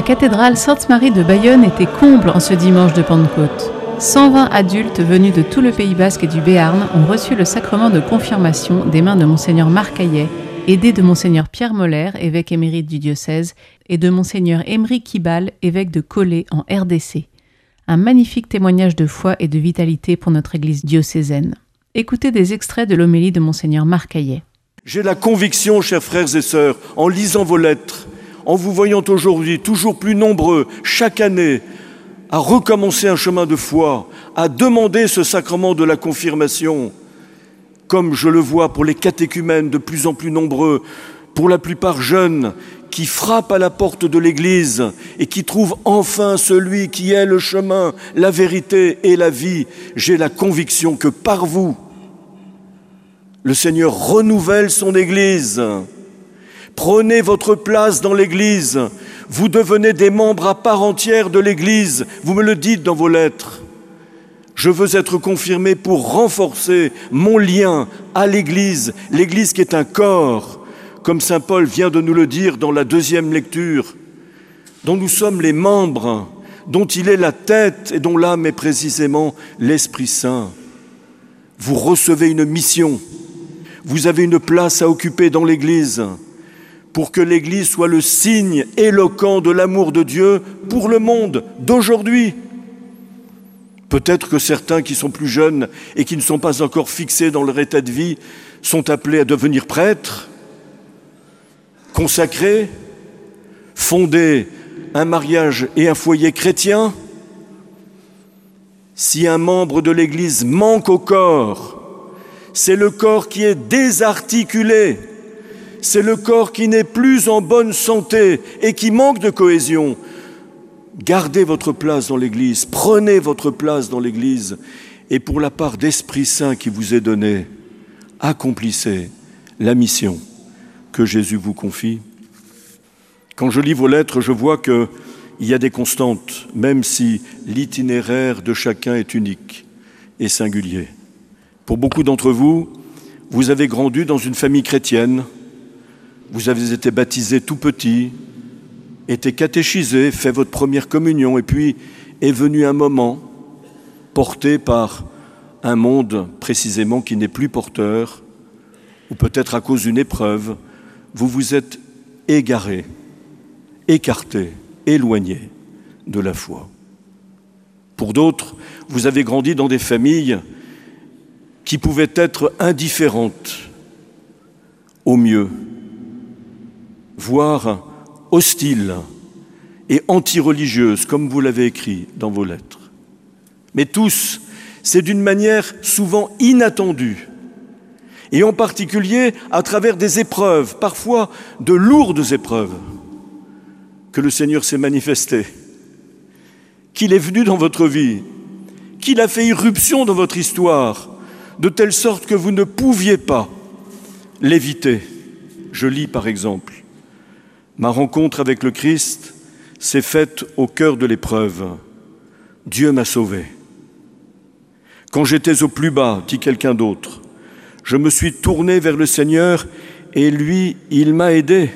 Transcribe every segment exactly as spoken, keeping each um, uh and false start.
cathédrale Sainte-Marie de Bayonne était comble en ce dimanche de Pentecôte. cent vingt adultes venus de tout le Pays Basque et du Béarn ont reçu le sacrement de confirmation des mains de Monseigneur Marc Hayet, aidé de Monseigneur Pierre Moller, évêque émérite du diocèse, et de Monseigneur Émeric Kibal, évêque de Collet en R D C. Un magnifique témoignage de foi et de vitalité pour notre Église diocésaine. Écoutez des extraits de l'homélie de Monseigneur Marc Hayet. J'ai la conviction, chers frères et sœurs, en lisant vos lettres, en vous voyant aujourd'hui toujours plus nombreux, chaque année, à recommencer un chemin de foi, à demander ce sacrement de la confirmation, comme je le vois pour les catéchumènes de plus en plus nombreux, pour la plupart jeunes, qui frappent à la porte de l'Église et qui trouvent enfin celui qui est le chemin, la vérité et la vie. J'ai la conviction que par vous, le Seigneur renouvelle son Église. Prenez votre place dans l'Église. Vous devenez des membres à part entière de l'Église. Vous me le dites dans vos lettres. Je veux être confirmé pour renforcer mon lien à l'Église, l'Église qui est un corps, comme saint Paul vient de nous le dire dans la deuxième lecture, dont nous sommes les membres, dont il est la tête et dont l'âme est précisément l'Esprit Saint. Vous recevez une mission, vous avez une place à occuper dans l'Église, pour que l'Église soit le signe éloquent de l'amour de Dieu pour le monde d'aujourd'hui. Peut-être que certains qui sont plus jeunes et qui ne sont pas encore fixés dans leur état de vie sont appelés à devenir prêtres, consacrés, fonder un mariage et un foyer chrétien. Si un membre de l'Église manque au corps, c'est le corps qui est désarticulé, c'est le corps qui n'est plus en bonne santé et qui manque de cohésion. Gardez votre place dans l'Église, prenez votre place dans l'Église et pour la part d'Esprit Saint qui vous est donnée, accomplissez la mission que Jésus vous confie. Quand je lis vos lettres, je vois qu'il y a des constantes, même si l'itinéraire de chacun est unique et singulier. Pour beaucoup d'entre vous, vous avez grandi dans une famille chrétienne, vous avez été baptisé tout petit, été catéchisé, fait votre première communion, et puis est venu un moment porté par un monde précisément qui n'est plus porteur, ou peut-être à cause d'une épreuve, vous vous êtes égaré, écarté, éloigné de la foi. Pour d'autres, vous avez grandi dans des familles qui pouvaient être indifférentes au mieux, voire hostile et anti-religieuse, comme vous l'avez écrit dans vos lettres. Mais tous, c'est d'une manière souvent inattendue, et en particulier à travers des épreuves, parfois de lourdes épreuves, que le Seigneur s'est manifesté, qu'il est venu dans votre vie, qu'il a fait irruption dans votre histoire, de telle sorte que vous ne pouviez pas l'éviter. Je lis par exemple: ma rencontre avec le Christ s'est faite au cœur de l'épreuve. Dieu m'a sauvé. Quand j'étais au plus bas, dit quelqu'un d'autre, je me suis tourné vers le Seigneur et lui, il m'a aidé.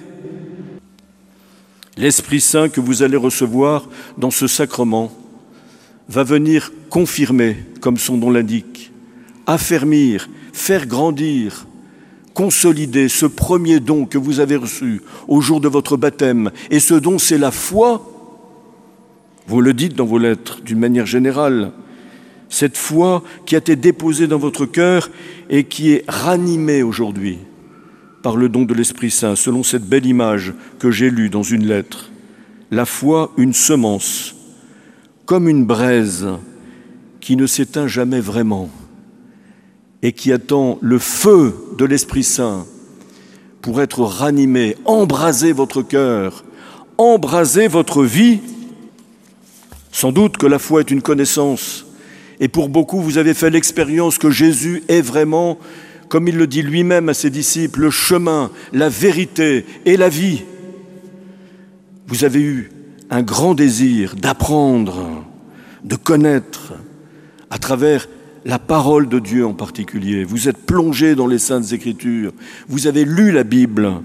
L'Esprit Saint que vous allez recevoir dans ce sacrement va venir confirmer, comme son nom l'indique, affermir, faire grandir, consolider ce premier don que vous avez reçu au jour de votre baptême. Et ce don, c'est la foi. Vous le dites dans vos lettres d'une manière générale. Cette foi qui a été déposée dans votre cœur et qui est ranimée aujourd'hui par le don de l'Esprit Saint, selon cette belle image que j'ai lue dans une lettre. La foi, une semence, comme une braise qui ne s'éteint jamais vraiment, et qui attend le feu de l'Esprit Saint pour être ranimé, embraser votre cœur, embraser votre vie. Sans doute que la foi est une connaissance, et pour beaucoup, vous avez fait l'expérience que Jésus est vraiment, comme il le dit lui-même à ses disciples, le chemin, la vérité et la vie. Vous avez eu un grand désir d'apprendre, de connaître, à travers la parole de Dieu en particulier. Vous êtes plongé dans les Saintes Écritures, vous avez lu la Bible,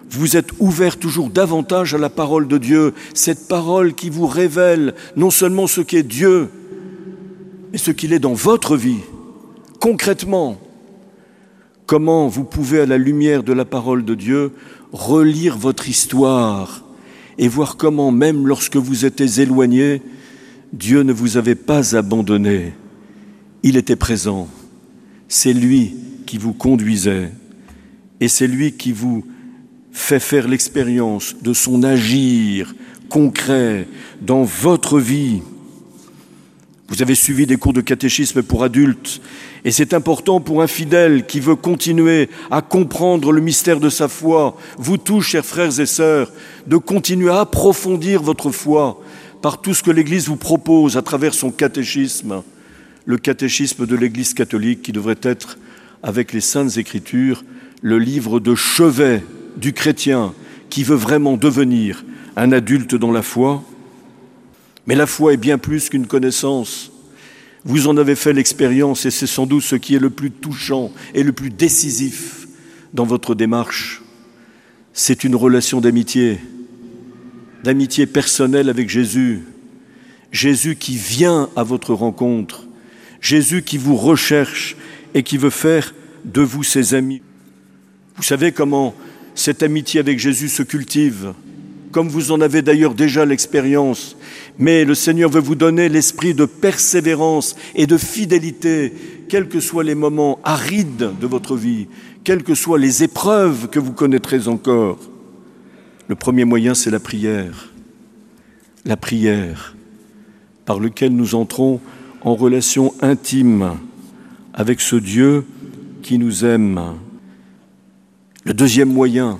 vous êtes ouverts toujours davantage à la parole de Dieu, cette parole qui vous révèle non seulement ce qu'est Dieu, mais ce qu'il est dans votre vie, concrètement. Comment vous pouvez, à la lumière de la parole de Dieu, relire votre histoire et voir comment, même lorsque vous étiez éloigné, Dieu ne vous avait pas abandonné. Il était présent. C'est lui qui vous conduisait et c'est lui qui vous fait faire l'expérience de son agir concret dans votre vie. Vous avez suivi des cours de catéchisme pour adultes et c'est important pour un fidèle qui veut continuer à comprendre le mystère de sa foi, vous tous, chers frères et sœurs, de continuer à approfondir votre foi par tout ce que l'Église vous propose à travers son catéchisme, le catéchisme de l'Église catholique qui devrait être, avec les Saintes Écritures, le livre de chevet du chrétien qui veut vraiment devenir un adulte dans la foi. Mais la foi est bien plus qu'une connaissance. Vous en avez fait l'expérience et c'est sans doute ce qui est le plus touchant et le plus décisif dans votre démarche. C'est une relation d'amitié, d'amitié personnelle avec Jésus. Jésus qui vient à votre rencontre, Jésus qui vous recherche et qui veut faire de vous ses amis. Vous savez comment cette amitié avec Jésus se cultive, comme vous en avez d'ailleurs déjà l'expérience. Mais le Seigneur veut vous donner l'esprit de persévérance et de fidélité, quels que soient les moments arides de votre vie, quelles que soient les épreuves que vous connaîtrez encore. Le premier moyen, c'est la prière. La prière par laquelle nous entrons en relation intime avec ce Dieu qui nous aime. Le deuxième moyen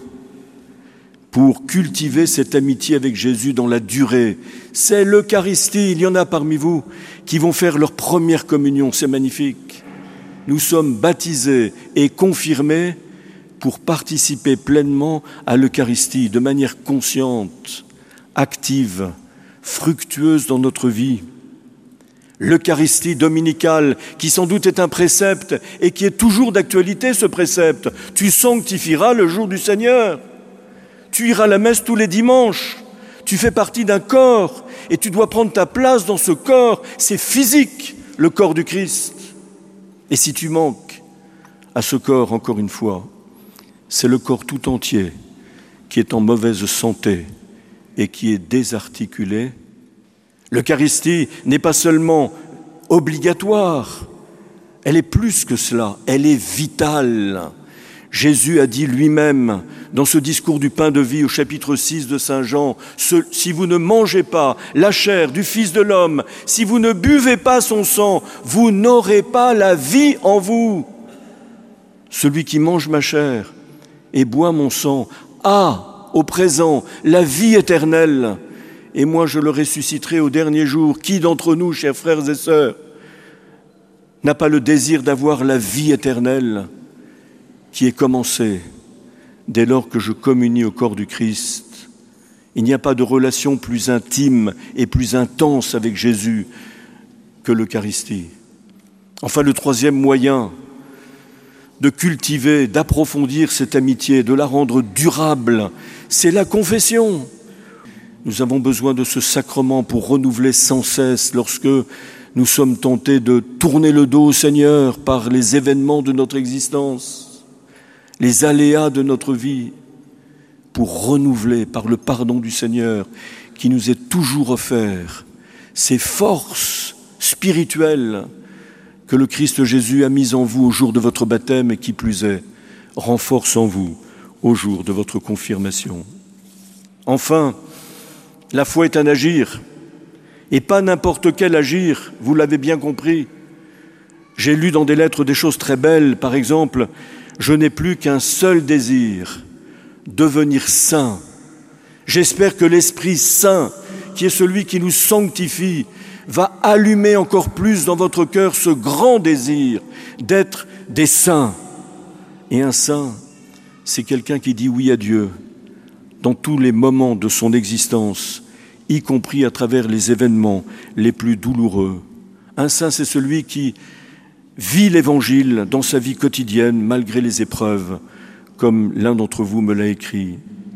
pour cultiver cette amitié avec Jésus dans la durée, c'est l'Eucharistie. Il y en a parmi vous qui vont faire leur première communion, c'est magnifique. Nous sommes baptisés et confirmés pour participer pleinement à l'Eucharistie, de manière consciente, active, fructueuse dans notre vie. L'Eucharistie dominicale, qui sans doute est un précepte et qui est toujours d'actualité, ce précepte. Tu sanctifieras le jour du Seigneur. Tu iras à la messe tous les dimanches. Tu fais partie d'un corps et tu dois prendre ta place dans ce corps. C'est physique, le corps du Christ. Et si tu manques à ce corps, encore une fois, c'est le corps tout entier qui est en mauvaise santé et qui est désarticulé. L'Eucharistie n'est pas seulement obligatoire, elle est plus que cela, elle est vitale. Jésus a dit lui-même dans ce discours du pain de vie au chapitre six de Saint Jean, ce, si vous ne mangez pas la chair du Fils de l'homme, si vous ne buvez pas son sang, vous n'aurez pas la vie en vous. Celui qui mange ma chair et boit mon sang a au présent la vie éternelle. Et moi je le ressusciterai au dernier jour. Qui d'entre nous, chers frères et sœurs, n'a pas le désir d'avoir la vie éternelle qui est commencée dès lors que je communie au corps du Christ? Il n'y a pas de relation plus intime et plus intense avec Jésus que l'Eucharistie. Enfin, le troisième moyen de cultiver, d'approfondir cette amitié, de la rendre durable, c'est la confession. Nous avons besoin de ce sacrement pour renouveler sans cesse lorsque nous sommes tentés de tourner le dos au Seigneur par les événements de notre existence, les aléas de notre vie, pour renouveler par le pardon du Seigneur qui nous est toujours offert ces forces spirituelles que le Christ Jésus a mises en vous au jour de votre baptême et qui plus est, renforce en vous au jour de votre confirmation. Enfin, la foi est un agir, et pas n'importe quel agir, vous l'avez bien compris. J'ai lu dans des lettres des choses très belles, par exemple, je n'ai plus qu'un seul désir, devenir saint. J'espère que l'Esprit Saint, qui est celui qui nous sanctifie, va allumer encore plus dans votre cœur ce grand désir d'être des saints. Et un saint, c'est quelqu'un qui dit oui à Dieu dans tous les moments de son existence, y compris à travers les événements les plus douloureux. Un saint, c'est celui qui vit l'Évangile dans sa vie quotidienne, malgré les épreuves, comme l'un d'entre vous me l'a écrit.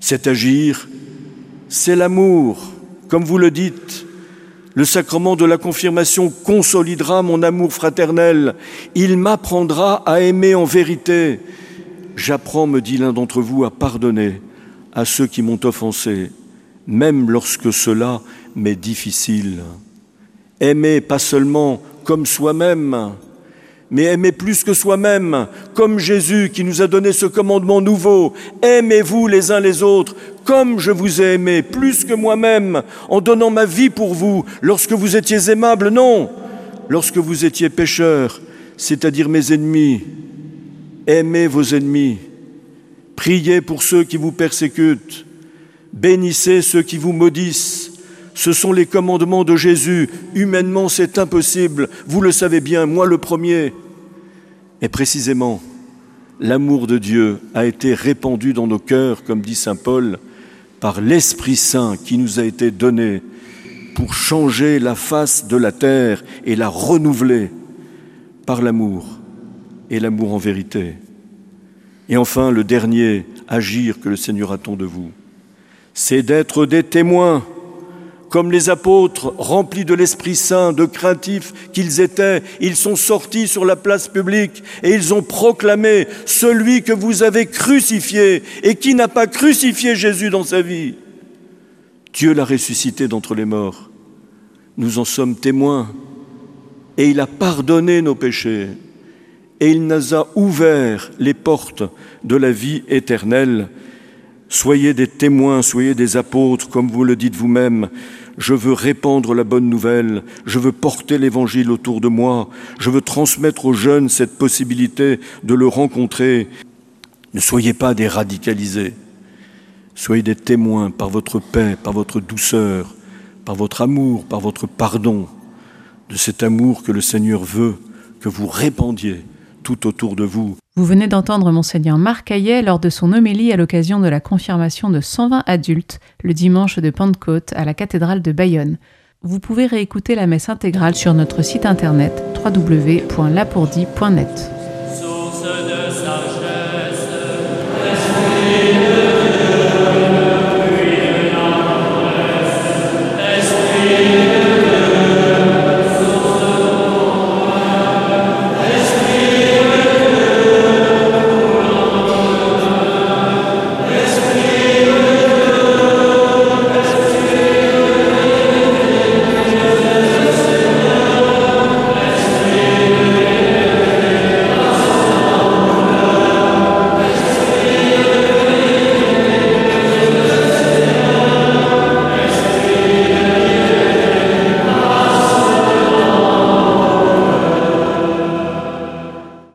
C'est agir, c'est l'amour, comme vous le dites. Le sacrement de la confirmation consolidera mon amour fraternel. Il m'apprendra à aimer en vérité. J'apprends, me dit l'un d'entre vous, à pardonner à ceux qui m'ont offensé, même lorsque cela m'est difficile. Aimer pas seulement comme soi-même, mais aimer plus que soi-même, comme Jésus qui nous a donné ce commandement nouveau. Aimez-vous les uns les autres, comme je vous ai aimé, plus que moi-même, en donnant ma vie pour vous, lorsque vous étiez aimables, non, lorsque vous étiez pécheurs, c'est-à-dire mes ennemis. Aimez vos ennemis, priez pour ceux qui vous persécutent, bénissez ceux qui vous maudissent. Ce sont les commandements de Jésus. Humainement, c'est impossible, vous le savez bien, moi le premier. Et précisément, l'amour de Dieu a été répandu dans nos cœurs, comme dit saint Paul, par l'Esprit Saint qui nous a été donné pour changer la face de la terre et la renouveler par l'amour et l'amour en vérité. Et enfin, le dernier agir que le Seigneur attend de vous, c'est d'être des témoins, comme les apôtres remplis de l'Esprit Saint, de craintifs qu'ils étaient. Ils sont sortis sur la place publique et ils ont proclamé « Celui que vous avez crucifié et qui n'a pas crucifié Jésus dans sa vie. Dieu l'a ressuscité d'entre les morts. Nous en sommes témoins et il a pardonné nos péchés et il nous a ouvert les portes de la vie éternelle. Soyez des témoins, soyez des apôtres, comme vous le dites vous-même. Je veux répandre la bonne nouvelle, je veux porter l'Évangile autour de moi, je veux transmettre aux jeunes cette possibilité de le rencontrer. Ne soyez pas des radicalisés, soyez des témoins par votre paix, par votre douceur, par votre amour, par votre pardon, de cet amour que le Seigneur veut que vous répandiez tout autour de vous. Vous venez d'entendre Monseigneur Marc Hayet lors de son homélie à l'occasion de la confirmation de cent vingt adultes le dimanche de Pentecôte à la cathédrale de Bayonne. Vous pouvez réécouter la messe intégrale sur notre site internet w w w point lapourdie point net.